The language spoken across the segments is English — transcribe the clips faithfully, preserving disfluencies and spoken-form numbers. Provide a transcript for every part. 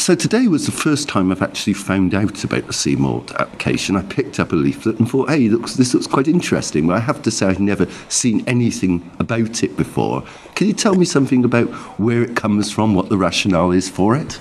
So today was the first time I've actually found out about the C MALT application. I picked up a leaflet and thought, hey, looks, this looks quite interesting. But I have to say I've never seen anything about it before. Can you tell me something about where it comes from, what the rationale is for it?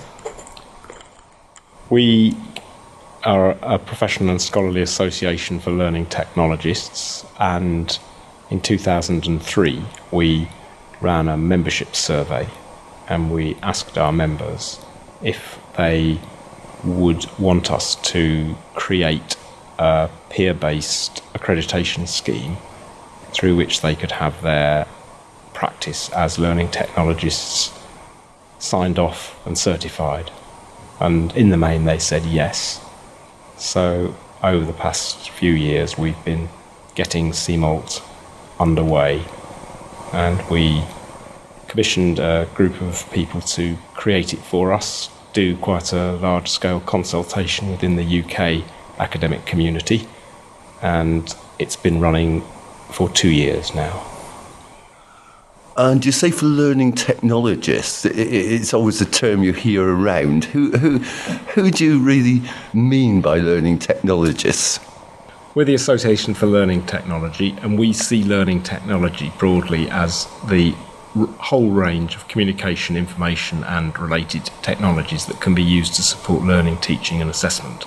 We are a professional and scholarly association for learning technologists, and in two thousand three we ran a membership survey and we asked our members if they would want us to create a peer-based accreditation scheme through which they could have their practice as learning technologists signed off and certified. And in the main they said yes. So over the past few years we've been getting C MALT underway, and we commissioned a group of people to create it for us, do quite a large-scale consultation within the U K academic community, and it's been running for two years now. And you say for learning technologists, it's always a term you hear around. Who, who, who do you really mean by learning technologists? We're the Association for Learning Technology, and we see learning technology broadly as the r- whole range of communication, information and related technologies that can be used to support learning, teaching and assessment.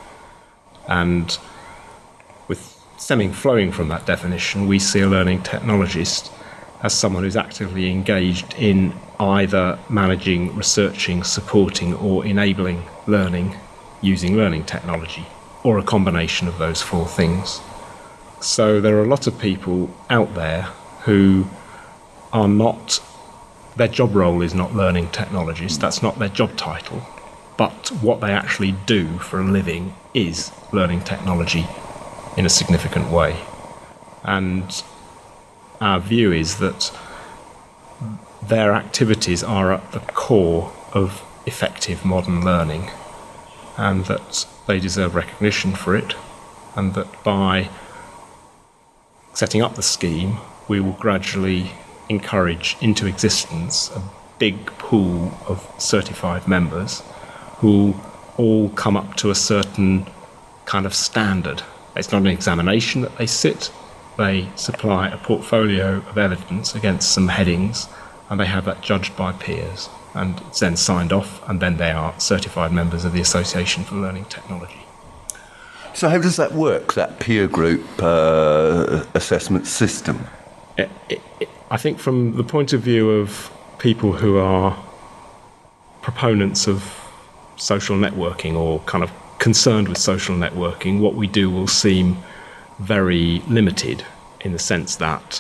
And with stemming flowing from that definition, we see a learning technologist as someone who's actively engaged in either managing, researching, supporting or enabling learning using learning technology, or a combination of those four things. So there are a lot of people out there who are not, their job role is not learning technologists, that's not their job title, but what they actually do for a living is learning technology in a significant way. And our view is that their activities are at the core of effective modern learning, and that they deserve recognition for it, and that by setting up the scheme we will gradually encourage into existence a big pool of certified members who all come up to a certain kind of standard. It's not an examination that they sit. They supply a portfolio of evidence against some headings, and they have that judged by peers, and it's then signed off, and then they are certified members of the Association for Learning Technology. So how does that work, that peer group uh, assessment system? It, it, it, I think from the point of view of people who are proponents of social networking or kind of concerned with social networking, what we do will seem very limited, in the sense that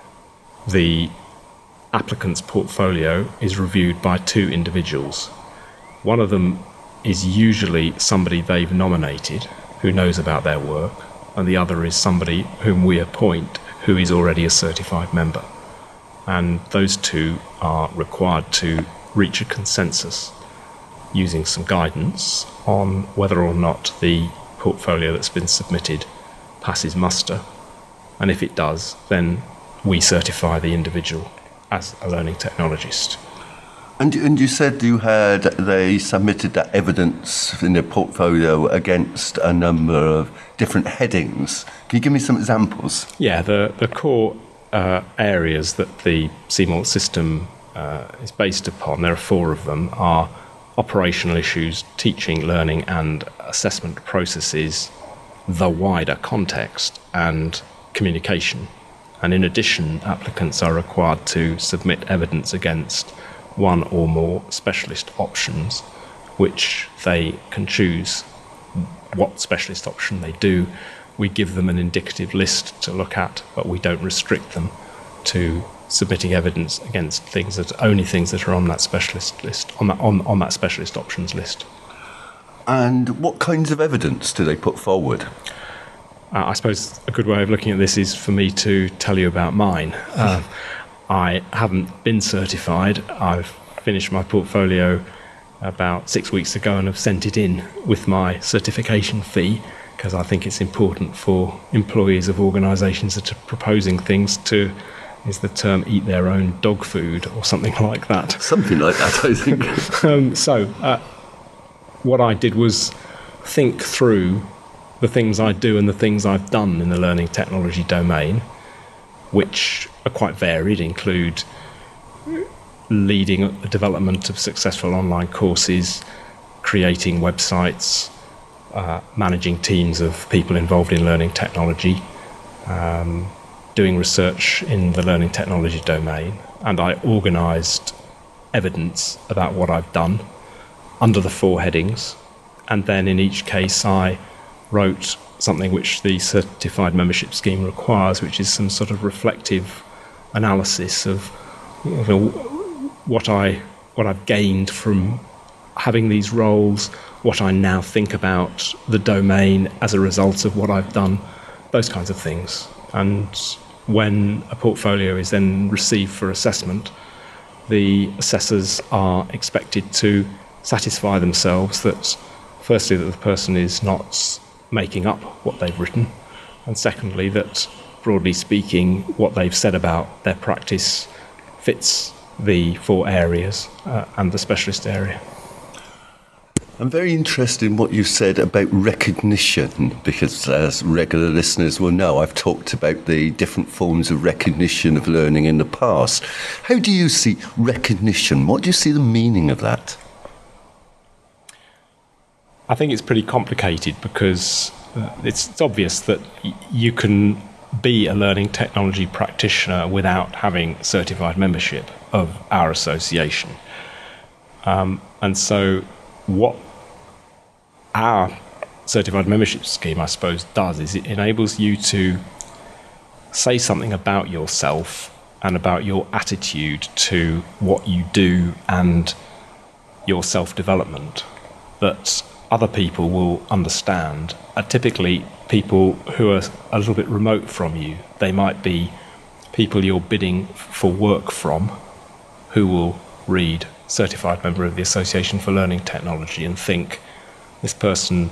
the applicant's portfolio is reviewed by two individuals. One of them is usually somebody they've nominated who knows about their work, and the other is somebody whom we appoint who is already a certified member. And those two are required to reach a consensus using some guidance on whether or not the portfolio that's been submitted passes muster, and if it does, then we certify the individual as a learning technologist. And, and you said you had, they submitted that evidence in their portfolio against a number of different headings. Can you give me some examples? Yeah, the, the core uh, areas that the C MALT system uh, is based upon, there are four of them, are operational issues, teaching, learning and assessment processes, the wider context and communication. And in addition, applicants are required to submit evidence against one or more specialist options, which they can choose what specialist option they do. We give them an indicative list to look at, but we don't restrict them to submitting evidence against things that only things that are on that specialist list, on that on, on that specialist options list. And what kinds of evidence do they put forward? Uh, I suppose a good way of looking at this is for me to tell you about mine. Uh, I haven't been certified. I've finished my portfolio about six weeks ago and have sent it in with my certification fee, because I think it's important for employees of organisations that are proposing things to, is the term, eat their own dog food or something like that. Something like that, I think. um, so, uh, what I did was think through the things I do and the things I've done in the learning technology domain, which are quite varied, include leading the development of successful online courses, creating websites, uh, managing teams of people involved in learning technology, um, doing research in the learning technology domain, and I organised evidence about what I've done under the four headings, and then in each case I wrote something which the certified membership scheme requires, which is some sort of reflective analysis of, you know, what I what I've gained from having these roles, what I now think about the domain as a result of what I've done, those kinds of things. And when a portfolio is then received for assessment, the assessors are expected to satisfy themselves that, firstly, that the person is not making up what they've written, and secondly, that, broadly speaking, what they've said about their practice fits the four areas uh, and the specialist area. I'm very interested in what you said about recognition, because as regular listeners will know, I've talked about the different forms of recognition of learning in the past. How do you see recognition? What do you see the meaning of that? I think it's pretty complicated because it's, it's obvious that y- you can be a learning technology practitioner without having certified membership of our association. Um, and so what our certified membership scheme, I suppose, does is it enables you to say something about yourself and about your attitude to what you do and your self-development that other people will understand, are typically people who are a little bit remote from you. They might be people you're bidding for work from who will read certified member of the Association for Learning Technology and think this person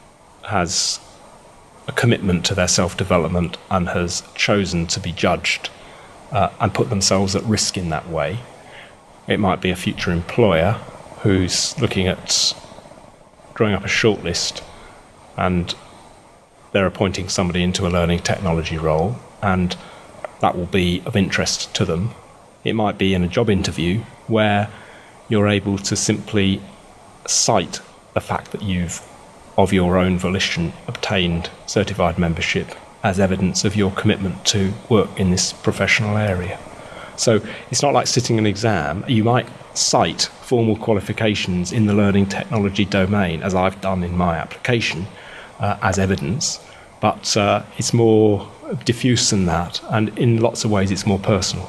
has a commitment to their self-development and has chosen to be judged uh, and put themselves at risk in that way. It might be a future employer who's looking at drawing up a shortlist and they're appointing somebody into a learning technology role, and that will be of interest to them. It might be in a job interview where you're able to simply cite the fact that you've, of your own volition, obtained certified membership as evidence of your commitment to work in this professional area. So it's not like sitting an exam. You might cite formal qualifications in the learning technology domain, as I've done in my application, uh, as evidence, but uh, it's more diffuse than that, and in lots of ways it's more personal.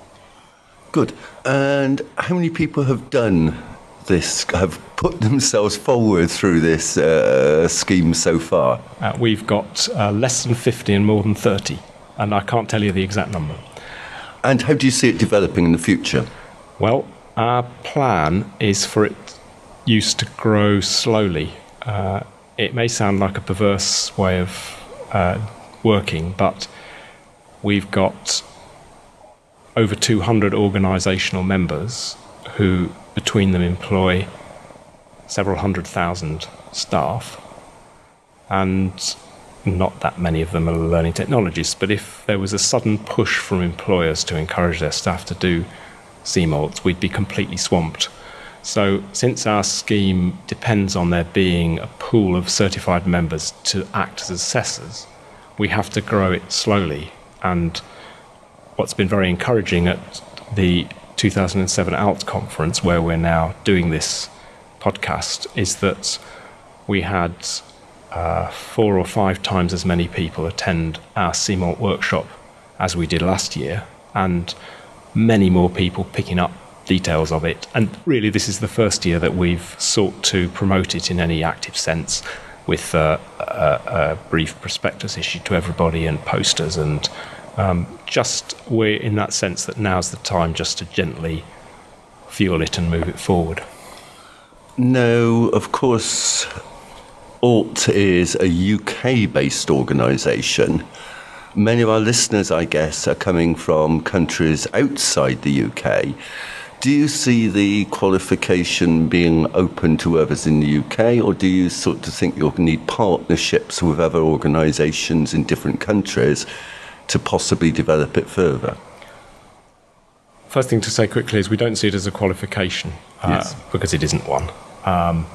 Good. And how many people have done this, have put themselves forward through this uh, scheme so far? Uh, we've got uh, less than fifty and more than thirty, and I can't tell you the exact number. And how do you see it developing in the future? Well, our plan is for it use to grow slowly. Uh, it may sound like a perverse way of uh, working, but we've got over two hundred organisational members who, between them, employ several hundred thousand staff, and not that many of them are learning technologists. But if there was a sudden push from employers to encourage their staff to do C MALTs, we'd be completely swamped. So since our scheme depends on there being a pool of certified members to act as assessors, we have to grow it slowly. And what's been very encouraging at the two thousand seven A L T conference, where we're now doing this podcast, is that we had uh, four or five times as many people attend our C MALT workshop as we did last year, and many more people picking up details of it. And really, this is the first year that we've sought to promote it in any active sense, with uh, a, a brief prospectus issued to everybody and posters, and um, just we're in that sense that now's the time just to gently fuel it and move it forward. No, of course, A L T is a U K-based organisation. Many of our listeners, I guess, are coming from countries outside the U K. Do you see the qualification being open to others in the U K, or do you sort of think you'll need partnerships with other organisations in different countries to possibly develop it further? First thing to say quickly is we don't see it as a qualification, uh, yes. because it isn't one. Um,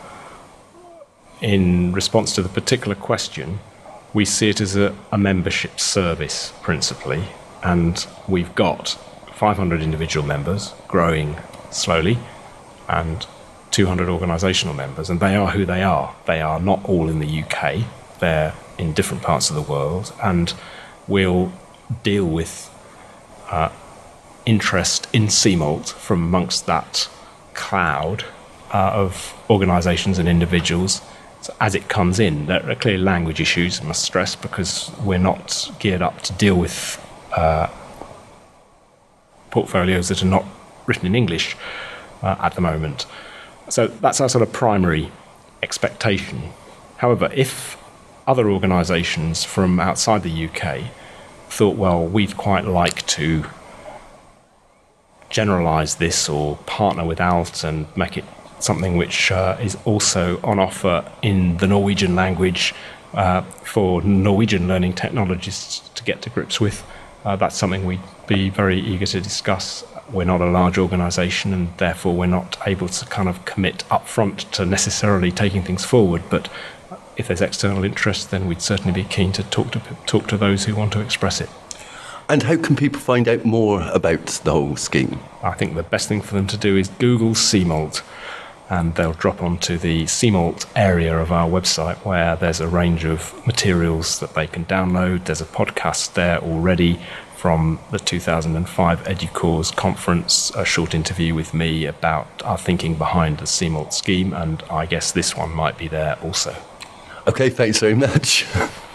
in response to the particular question, we see it as a, a membership service principally, and we've got five hundred individual members growing slowly and two hundred organisational members, and they are who they are. They are not all in the U K, they're in different parts of the world, and we'll deal with uh, interest in C M A L T from amongst that cloud uh, of organisations and individuals. So as it comes in, there are clearly language issues, I must stress, because we're not geared up to deal with uh, portfolios that are not written in English uh, at the moment. So that's our sort of primary expectation. However, if other organisations from outside the U K thought, well, we'd quite like to generalise this or partner with A L T and make it something which uh, is also on offer in the Norwegian language uh, for Norwegian learning technologists to get to grips with, uh, that's something we'd be very eager to discuss. We're not a large organisation, and therefore we're not able to kind of commit upfront to necessarily taking things forward, but if there's external interest, then we'd certainly be keen to talk to talk to those who want to express it. And how can people find out more about the whole scheme? I think the best thing for them to do is Google C M A L T, and they'll drop onto the C M A L T area of our website, where there's a range of materials that they can download. There's a podcast there already from the two thousand five EDUCAUSE conference, a short interview with me about our thinking behind the C M A L T scheme, and I guess this one might be there also. Okay, thanks very much.